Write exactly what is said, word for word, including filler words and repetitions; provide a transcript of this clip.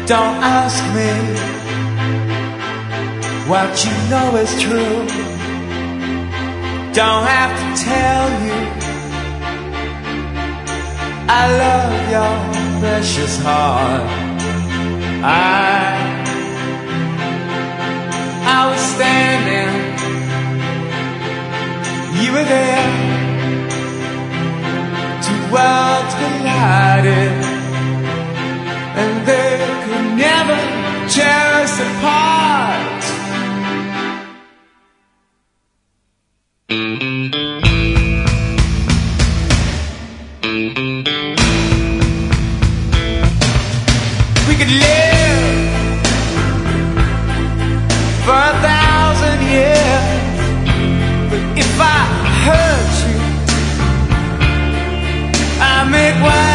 Don't ask me what you know is true. Don't have to tell you I love your precious heart. I I was standing, you were there. Two worlds collided, and they could never tear us apart. We could live for a thousand years, but if I hurt you, I make one.